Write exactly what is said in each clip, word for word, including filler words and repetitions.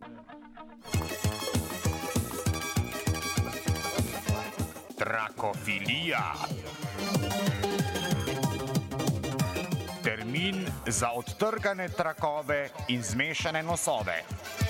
Trakofilija. Termin za odtrgane trakove in zmešane nosove.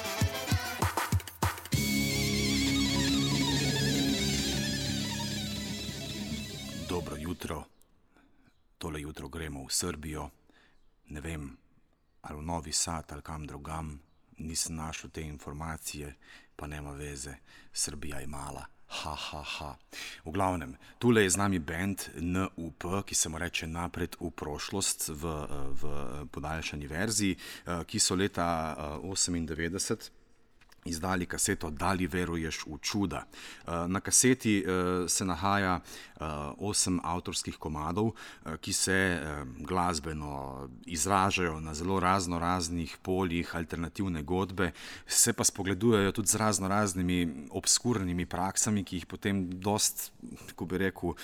Dobro jutro. Tole jutro gremo v Srbijo. Ne vem, ali v Novi Sad ali kam drugam. Nisem našel te informacije, pa nema veze. Srbija je mala. Ha, ha, ha. V glavnem, tule je z nami band N U P, ki se mu reče Napred v prošlost v, v podaljšani verziji, ki so leta osemindevetdeset izdali kaseto Da li veruješ v čuda. Na kaseti se nahaja osem avtorskih komadov, ki se glasbeno izražajo na zelo razno raznih poljih alternativne godbe, se pa spogledujejo tudi z razno raznimi obskurnimi praksami, ki jih potem dost, kako bi rekel,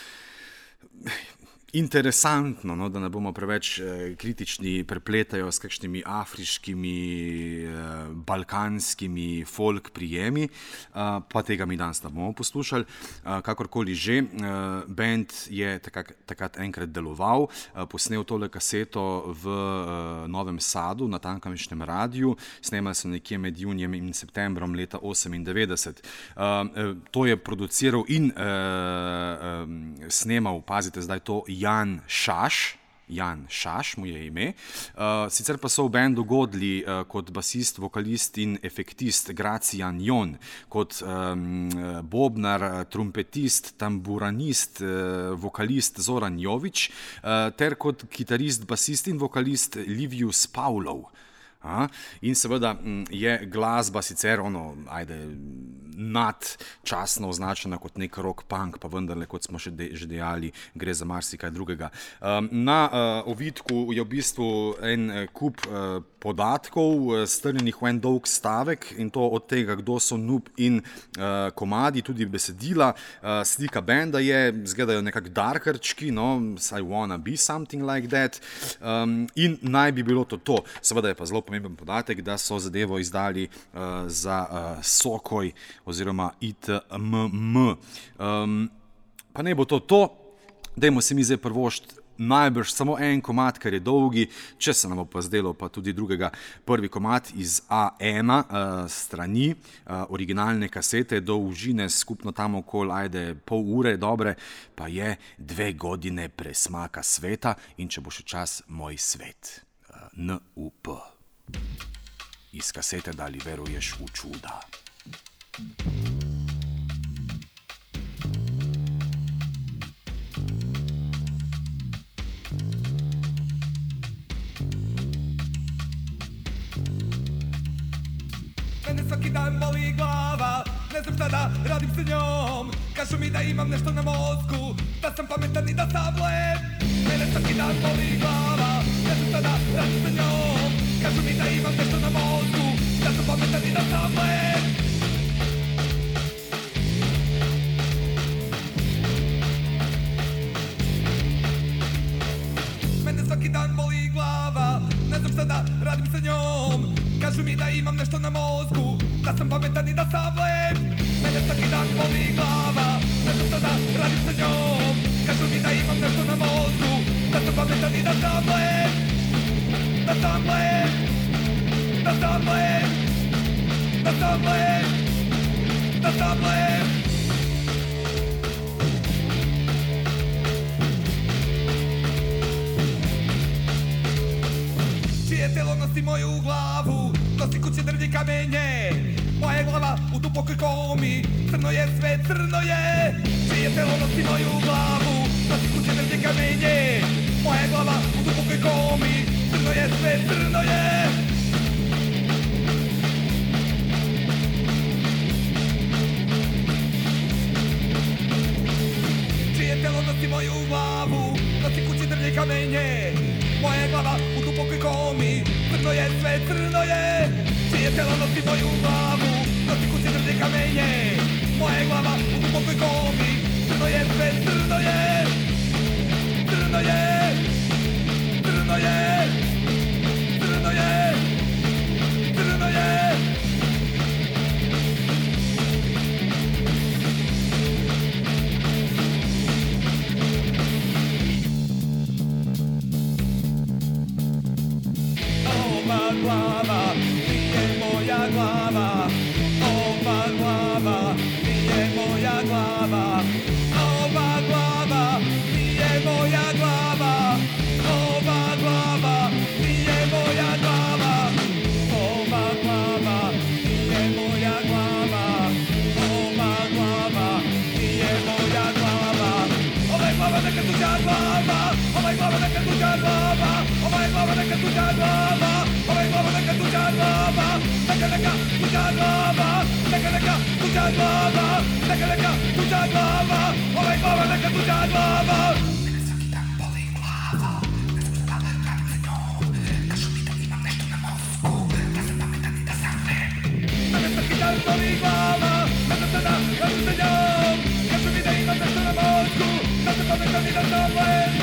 interesantno, no, da ne bomo preveč eh, kritični, prepletajo s kakšnimi afriškimi, eh, balkanskimi folk prijemi, eh, pa tega mi danes ne bomo poslušali. Eh, kakorkoli že, eh, band je takrat, takrat enkrat deloval, eh, posnel tole kaseto v eh, Novem Sadu na tamkajšnjem radiju, snemali so nekje med junijem in septembrom leta osemindevetdeset. Eh, eh, to je produciral in eh, eh, snemal, pazite zdaj to, Jan Šaš, Jan Šaš mu je ime, uh, sicer pa so v bendu godli uh, kot basist, vokalist in efektist Gracijan Jon, kot um, bobnar, trumpetist, tamburanist, uh, vokalist Zoran Jovič, uh, ter kot kitarist, basist in vokalist Livius Pavlov. A? In seveda je glasba sicer ono, ajde, nadčasno označena kot nek rock punk, pa vendarle, kot smo še de, že dejali, gre za marsikaj drugega. Um, na uh, ovitku je v bistvu en kup uh, podatkov, strnjenih v en dolg stavek, in to od tega, kdo so N U P in uh, komadi, tudi besedila, uh, slika benda je, izgledajo nekako darkerčki, no, I wanna be something like that, um, in naj bi bilo to to. Seveda je pa zelo pomemben podatek, da so zadevo izdali uh, za uh, Sokoj oziroma I T M M. Um, pa ne bo to to, dajmo se mi zdaj prvošt najbrž samo en komad, ker je dolgi, če se nam bo pa zdelo pa tudi drugega. Prvi komad iz A ena uh, strani uh, originalne kasete, dolžine skupno tam okoli, ajde, pol ure dobre, pa je Dve godine presmaka sveta in če bo še čas, Moj svet. Uh, N U P. Iz kasete Da li veruješ v čuda. Mene svaki dan boli glava, ne znam šta da radim sa njom. Kažu mi da imam nešto na mozgu, da sam pametan i da sam lep. Mene svaki dan boli glava, ne znam šta da radim sa njom. Kažu mi da imam nešto na mozgu, da sam pametan i da sam lep. Mene svaki dan boli glava, ne znam šta da radim sa njom. Kažu mi da imam nešto na mozgu, da sam pametan i da sam lep. Mene svaki dan boli glava, ne znam šta da radim sa njom. Kažu mi da imam nešto na mozgu, da sam pametan i da sam lep. Da sam lep, da sam lep, da sam lep, da sam lep. Čije telo nosi moju glavu, nosi kuće, drvlje, kamenje. Moja glava u dubokoj komi, crno je sve, crno je. Čije telo nosi moju glavu, nosi kuće, drvlje, kamenje. Moja glava u dubokoj komi, crno je sve, crno je. Čije telo nosi moju glavu, nosi kuće, drvlje, kamenje. Moja glava u dubokoj komi, crno je sve, crno je. Čije telo nosi moju glavu, nosi kuće, drvlje, kamenje. Moja glava u dubokoj komi, crno je sve, crno je. Crno je, crno je, crno je, crno je. neka tuđa glava, neka neka tuđa glava, neka neka tuđa glava, ovaj glava neka tuđa glava. Mene svaki dan boli glava, ne znam šta da radim sa njom, kažu mi da imam nešto na mozgu, da sam pametan i da sam lep. Mene svaki dan boli glava, ne znam šta da radim sa njom, kažu mi da imam nešto na mozgu, da sam pametan i da sam lep.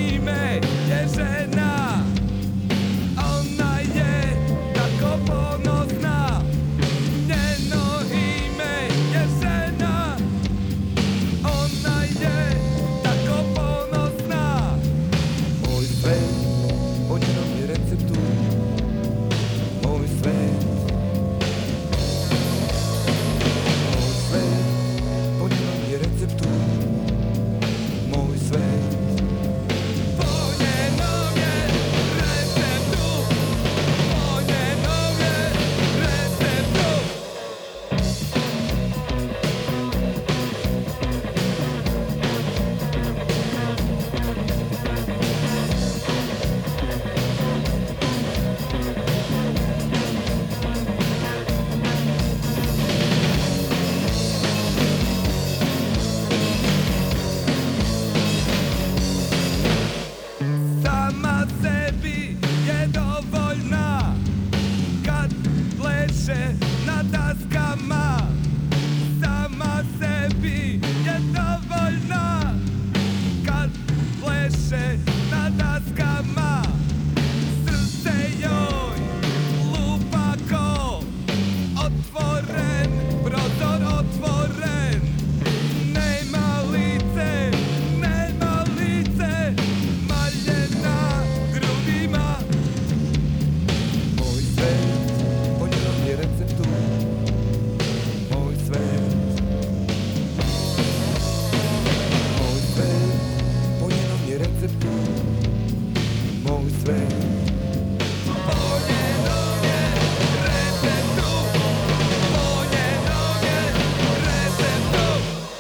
Ona je tako ponosna. pleše na daskama, sama sebi je dovoljna. Kad pleše na daskama, srce joj lupa ko otvoren, prozor otvoren. Nema lice, nema lice, maljena grudima. Moj svet po njenom je receptu, moj svet. Moj svet po njenom je receptu, moj svet. Po njenom je receptu, po njenom je receptu.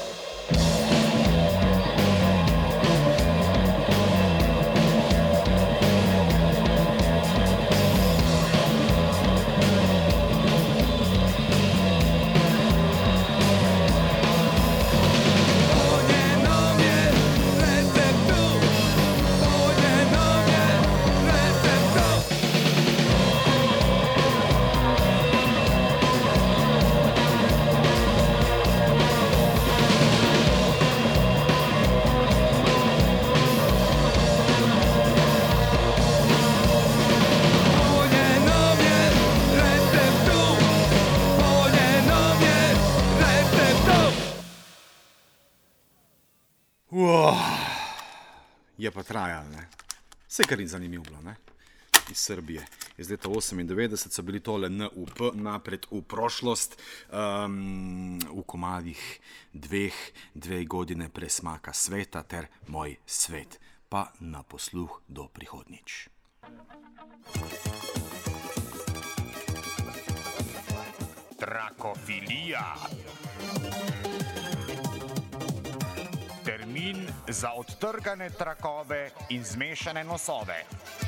Po njenom je receptu, po njenom je receptu. Po njenom je receptu, po njenom je receptu. Uah, je pa trajalo, ne? Vse kar ni zanimivo bilo, ne? Iz Srbije. Iz leta osemindevetdeset so bili tole N U P, napred v prošlost, um, v komadih dveh, dve godine presmaka sveta ter moj svet. Pa na posluh do prihodnjič. Trakofilija. Termin za odtrgane trakove in zmešane nosove.